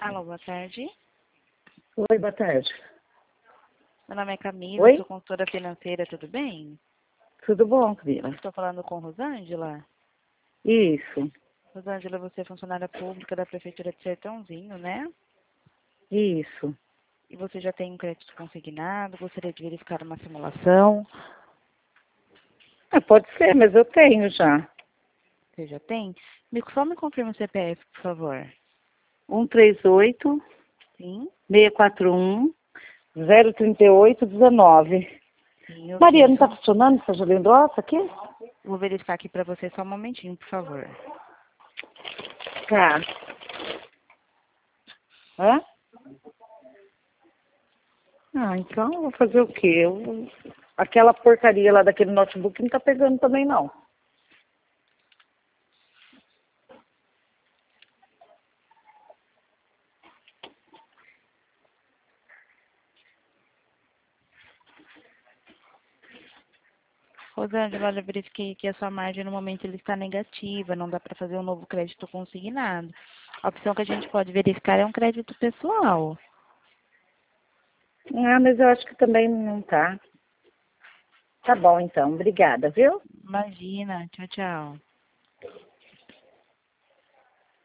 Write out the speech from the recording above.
Alô, boa tarde. Oi, boa tarde. Meu nome é Camila, Oi? sou consultora financeira, tudo bem? Tudo bom, Camila? Estou falando com Rosângela. Isso, Rosângela, você é funcionária pública da Prefeitura de Sertãozinho, né? isso. E você já tem um crédito consignado, gostaria de verificar uma simulação. Pode ser, mas eu tenho já. Você já tem? Só me confirma o CPF, por favor. 138 Sim? 641 038 19. Sim, eu Maria, não tenho. está funcionando essa gelindrosa aqui? Vou verificar aqui para você só um momentinho, por favor. Tá. Hã? Então eu vou fazer o quê? Aquela porcaria lá daquele notebook não tá pegando também, não. Rosângela, olha, eu verifiquei que a sua margem no momento ele está negativa, não dá para fazer um novo crédito consignado. A opção que a gente pode verificar é um crédito pessoal. Mas eu acho que também não tá. Tá bom, então. Obrigada, viu? Imagina, tchau, tchau.